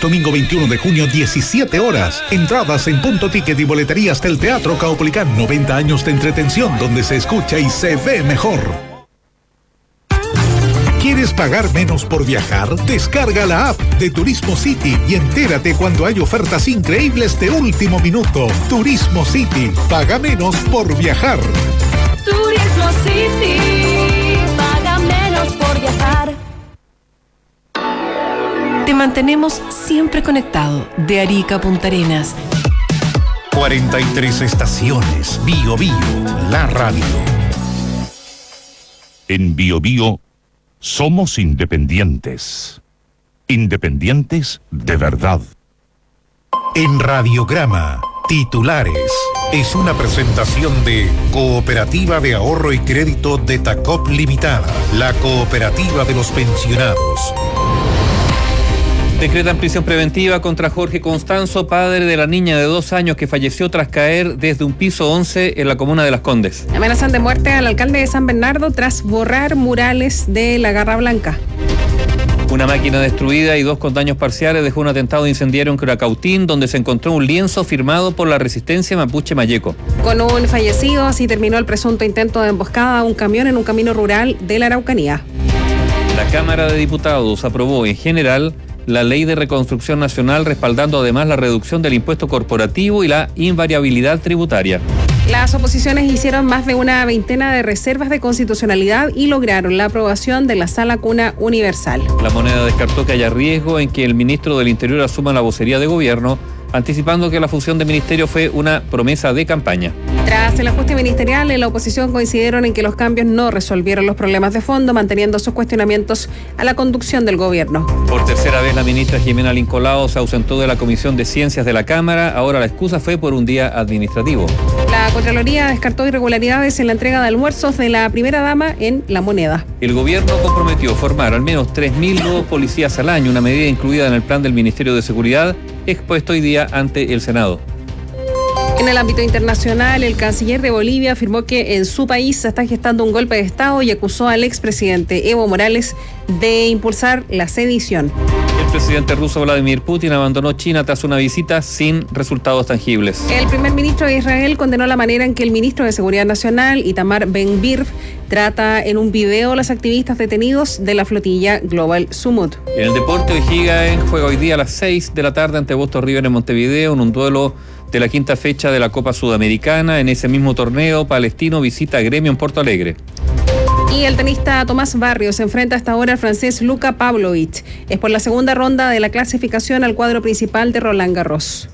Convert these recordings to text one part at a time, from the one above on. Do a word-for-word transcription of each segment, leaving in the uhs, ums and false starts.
domingo veintiuno de junio, diecisiete horas. Entradas en Punto Ticket y boleterías del Teatro Caupolicán. noventa años de entretención donde se escucha y se ve mejor. ¿Quieres pagar menos por viajar? Descarga la app de Turismo City y entérate cuando hay ofertas increíbles de último minuto. Turismo City. Paga menos por viajar. Turismo City. Paga menos por viajar. Te mantenemos siempre conectado de Arica a Punta Arenas. cuarenta y tres estaciones. Bio Bio, la radio. En Bio Bio somos independientes. Independientes de verdad. En Radiograma, titulares. Es una presentación de Cooperativa de Ahorro y Crédito de Tacop Limitada, la cooperativa de los pensionados. Decretan prisión preventiva contra Jorge Constanzo, padre de la niña de dos años que falleció tras caer desde un piso once en la comuna de Las Condes. Amenazan de muerte al alcalde de San Bernardo tras borrar murales de la Garra Blanca. Una máquina destruida y dos con daños parciales dejó un atentado incendiario en Curacautín, donde se encontró un lienzo firmado por la resistencia mapuche Mayeco. Con un fallecido, así terminó el presunto intento de emboscada a un camión en un camino rural de la Araucanía. La Cámara de Diputados aprobó en general la Ley de Reconstrucción Nacional, respaldando además la reducción del impuesto corporativo y la invariabilidad tributaria. Las oposiciones hicieron más de una veintena de reservas de constitucionalidad y lograron la aprobación de la Sala Cuna Universal. La Moneda descartó que haya riesgo en que el ministro del Interior asuma la vocería de gobierno, anticipando que la fusión de ministerio fue una promesa de campaña. Tras el ajuste ministerial, en la oposición coincidieron en que los cambios no resolvieron los problemas de fondo, manteniendo sus cuestionamientos a la conducción del gobierno. Por tercera vez, la ministra Jimena Lincolao se ausentó de la Comisión de Ciencias de la Cámara. Ahora la excusa fue por un día administrativo. La Contraloría descartó irregularidades en la entrega de almuerzos de la primera dama en La Moneda. El gobierno comprometió formar al menos tres mil nuevos policías al año, una medida incluida en el plan del Ministerio de Seguridad, expuesto hoy día ante el Senado. En el ámbito internacional, el canciller de Bolivia afirmó que en su país se está gestando un golpe de Estado y acusó al expresidente Evo Morales de impulsar la sedición. El presidente ruso Vladimir Putin abandonó China tras una visita sin resultados tangibles. El primer ministro de Israel condenó la manera en que el ministro de Seguridad Nacional, Itamar Ben-Gvir, trata en un video a los activistas detenidos de la flotilla Global Sumut. En el deporte, O'Higgins juega hoy día a las seis de la tarde ante Boston River en Montevideo en un duelo de la quinta fecha de la Copa Sudamericana. En ese mismo torneo, Palestino visita a Gremio en Porto Alegre. Y el tenista Tomás Barrios se enfrenta hasta ahora al francés Luka Pavlovich. Es por la segunda ronda de la clasificación al cuadro principal de Roland Garros.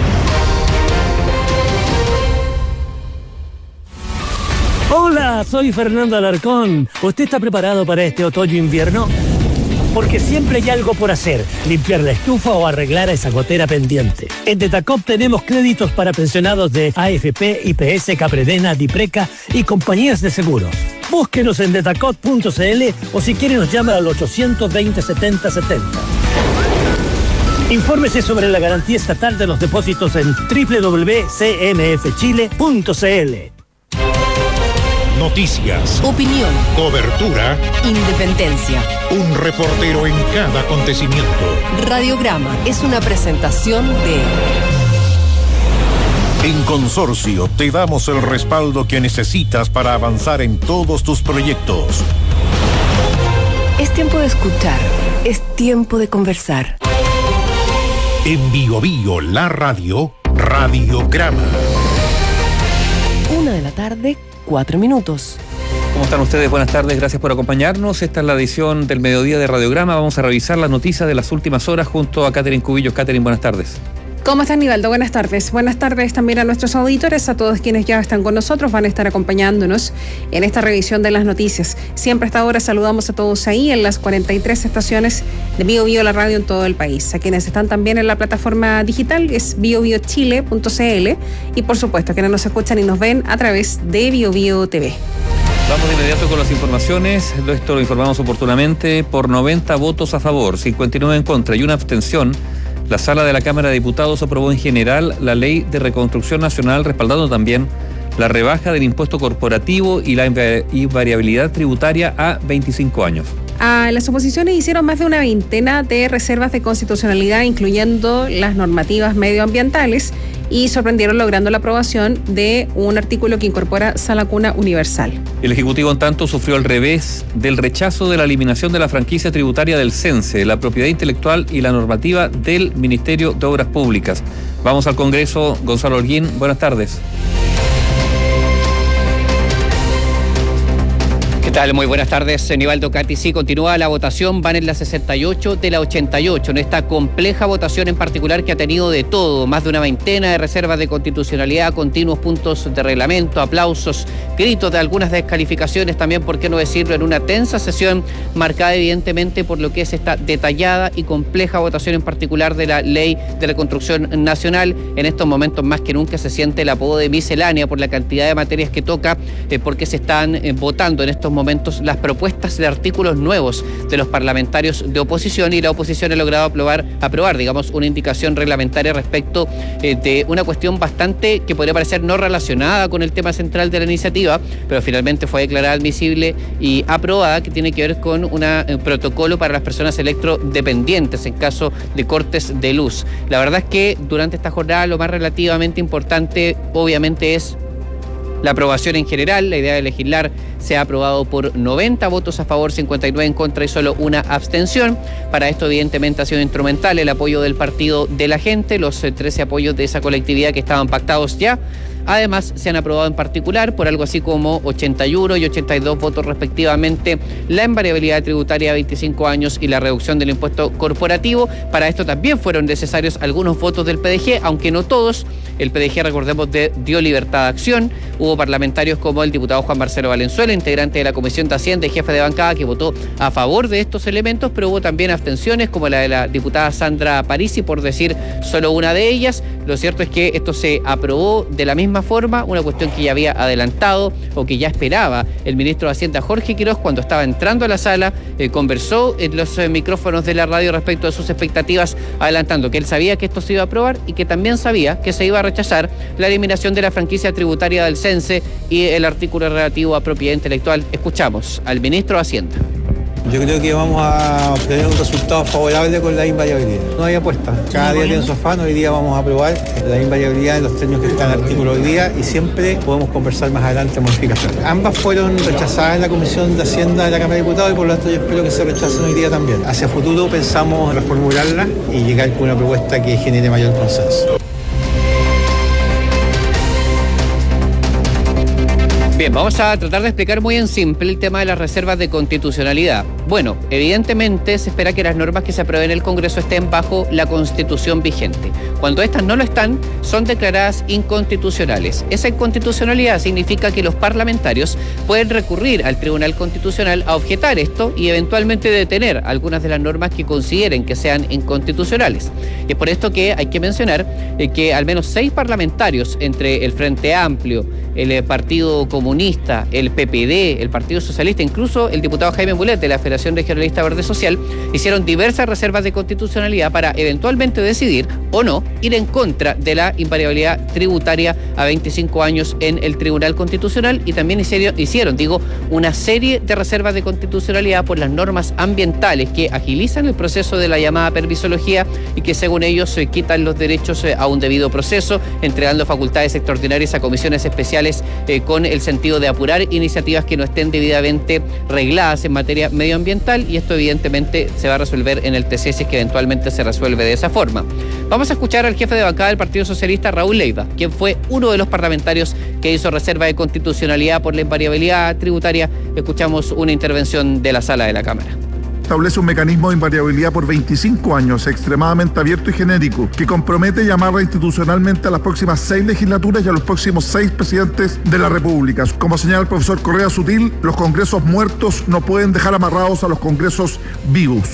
Hola, soy Fernando Alarcón. ¿Usted está preparado para este otoño-invierno? Porque siempre hay algo por hacer, limpiar la estufa o arreglar esa gotera pendiente. En Detacop tenemos créditos para pensionados de A F P, I P S, Capredena, Dipreca y compañías de seguros. Búsquenos en detacop punto c l o si quiere nos llama al ochocientos veinte, setenta setenta. Infórmese sobre la garantía estatal de los depósitos en doble u doble u doble u punto c m f chile punto c l. Noticias, Opinión, cobertura, independencia. un reportero en cada acontecimiento. Radiograma es una presentación de... En Consorcio te damos el respaldo que necesitas para avanzar en todos tus proyectos. Es tiempo de escuchar, es tiempo de conversar. En Bio Bio, la radio, Radiograma. Una de la tarde, cuatro minutos. ¿Cómo están ustedes? Buenas tardes, gracias por acompañarnos. Esta es la edición del mediodía de Radiograma. Vamos a revisar las noticias de las últimas horas junto a Catherine Cubillos. Catherine, buenas tardes. ¿Cómo están, Nivaldo? Buenas tardes. Buenas tardes también a nuestros auditores, a todos quienes ya están con nosotros, van a estar acompañándonos en esta revisión de las noticias. Siempre hasta ahora saludamos a todos ahí en las cuarenta y tres estaciones de Bio Bio, la radio en todo el país. A quienes están también en la plataforma digital es bio bio chile punto c l y por supuesto a quienes nos escuchan y nos ven a través de Bio Bio T V. Vamos de inmediato con las informaciones. Esto lo informamos oportunamente. Por noventa votos a favor, cincuenta y nueve en contra y una abstención, la Sala de la Cámara de Diputados aprobó en general la Ley de Reconstrucción Nacional, respaldando también la rebaja del impuesto corporativo y la invariabilidad tributaria a veinticinco años. Ah, las oposiciones hicieron más de una veintena de reservas de constitucionalidad, incluyendo las normativas medioambientales, y sorprendieron logrando la aprobación de un artículo que incorpora sala cuna universal. El Ejecutivo, en tanto, sufrió al revés del rechazo de la eliminación de la franquicia tributaria del CENSE, la propiedad intelectual y la normativa del Ministerio de Obras Públicas. Vamos al Congreso. Gonzalo Holguín, buenas tardes. ¿Qué tal? Muy buenas tardes, Nivaldo Cati. Sí, continúa la votación, van en la sesenta y ocho de la ochenta y ocho, en esta compleja votación en particular que ha tenido de todo, más de una veintena de reservas de constitucionalidad, continuos puntos de reglamento, aplausos, gritos de algunas descalificaciones también, por qué no decirlo, en una tensa sesión marcada evidentemente por lo que es esta detallada y compleja votación en particular de la Ley de Reconstrucción Nacional. En estos momentos más que nunca se siente el apodo de miscelánea por la cantidad de materias que toca, eh, porque se están eh, votando en estos momentos las propuestas de artículos nuevos de los parlamentarios de oposición, y la oposición ha logrado aprobar, aprobar digamos, una indicación reglamentaria respecto eh, de una cuestión bastante que podría parecer no relacionada con el tema central de la iniciativa, pero finalmente fue declarada admisible y aprobada, que tiene que ver con un eh, protocolo para las personas electrodependientes en caso de cortes de luz. La verdad es que durante esta jornada lo más relativamente importante obviamente es la aprobación en general. La idea de legislar se ha aprobado por noventa votos a favor, cincuenta y nueve en contra y solo una abstención. Para esto evidentemente ha sido instrumental el apoyo del Partido de la Gente, los trece apoyos de esa colectividad que estaban pactados ya. Además, se han aprobado en particular por algo así como ochenta y uno y ochenta y dos votos respectivamente la invariabilidad tributaria a veinticinco años y la reducción del impuesto corporativo. Para esto también fueron necesarios algunos votos del P D G, aunque no todos. El P D G, recordemos, de, dio libertad de acción. Hubo parlamentarios como el diputado Juan Marcelo Valenzuela, integrante de la Comisión de Hacienda y jefe de bancada, que votó a favor de estos elementos, pero hubo también abstenciones como la de la diputada Sandra Parisi, por decir solo una de ellas. Lo cierto es que esto se aprobó de la misma forma, una cuestión que ya había adelantado o que ya esperaba el ministro de Hacienda Jorge Quiroz cuando estaba entrando a la sala. Eh, conversó en los eh, micrófonos de la radio respecto de sus expectativas, adelantando que él sabía que esto se iba a aprobar y que también sabía que se iba a rechazar la eliminación de la franquicia tributaria del CENSE y el artículo relativo a propiedad intelectual. Escuchamos al ministro de Hacienda. Yo creo que vamos a obtener un resultado favorable con la invariabilidad. No hay apuesta. Cada día tiene su afán. Hoy día vamos a aprobar la invariabilidad de los términos que están en el artículo hoy día, y siempre podemos conversar más adelante modificaciones. Ambas fueron rechazadas en la Comisión de Hacienda de la Cámara de Diputados y por lo tanto yo espero que se rechacen hoy día también. Hacia futuro pensamos reformularla y llegar con una propuesta que genere mayor consenso. Bien, vamos a tratar de explicar muy en simple el tema de las reservas de constitucionalidad. Bueno, evidentemente se espera que las normas que se aprueben en el Congreso estén bajo la Constitución vigente. Cuando estas no lo están, son declaradas inconstitucionales. Esa inconstitucionalidad significa que los parlamentarios pueden recurrir al Tribunal Constitucional a objetar esto y eventualmente detener algunas de las normas que consideren que sean inconstitucionales. Y es por esto que hay que mencionar eh, que al menos seis parlamentarios entre el Frente Amplio, el eh, Partido Comunista, el P P D, el Partido Socialista, incluso el diputado Jaime Mulet de la Federación Regionalista Verde Social, hicieron diversas reservas de constitucionalidad para eventualmente decidir o no ir en contra de la invariabilidad tributaria a veinticinco años en el Tribunal Constitucional, y también hicieron, hicieron, digo, una serie de reservas de constitucionalidad por las normas ambientales que agilizan el proceso de la llamada permisología y que según ellos se quitan los derechos a un debido proceso, entregando facultades extraordinarias a comisiones especiales eh, con el sentido de apurar iniciativas que no estén debidamente regladas en materia medioambiental, y esto evidentemente se va a resolver en el T C si es que eventualmente se resuelve de esa forma. Vamos a escuchar al jefe de bancada del Partido Socialista, Raúl Leiva, quien fue uno de los parlamentarios que hizo reserva de constitucionalidad por la invariabilidad tributaria. Escuchamos una intervención de la sala de la Cámara. Establece un mecanismo de invariabilidad por veinticinco años extremadamente abierto y genérico que compromete y amarra institucionalmente a las próximas seis legislaturas y a los próximos seis presidentes de la República. Como señala el profesor Correa Sutil, los congresos muertos no pueden dejar amarrados a los congresos vivos.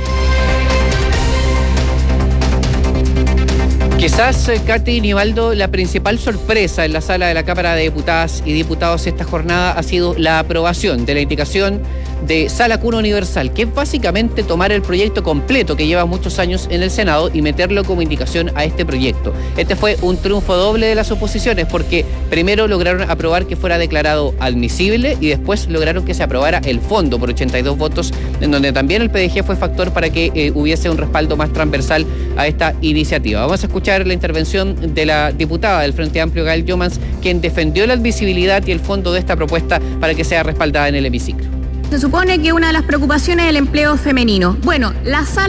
Quizás, Katy y Nivaldo, la principal sorpresa en la sala de la Cámara de Diputadas y Diputados esta jornada ha sido la aprobación de la indicación de Sala Cuna Universal, que es básicamente tomar el proyecto completo que lleva muchos años en el Senado y meterlo como indicación a este proyecto. Este fue un triunfo doble de las oposiciones porque primero lograron aprobar que fuera declarado admisible y después lograron que se aprobara el fondo por ochenta y dos votos, en donde también el P D G fue factor para que eh, hubiese un respaldo más transversal a esta iniciativa. Vamos a escuchar la intervención de la diputada del Frente Amplio, Gael Jomans, quien defendió la admisibilidad y el fondo de esta propuesta para que sea respaldada en el hemiciclo. Se supone que una de las preocupaciones es el empleo femenino. Bueno, la sala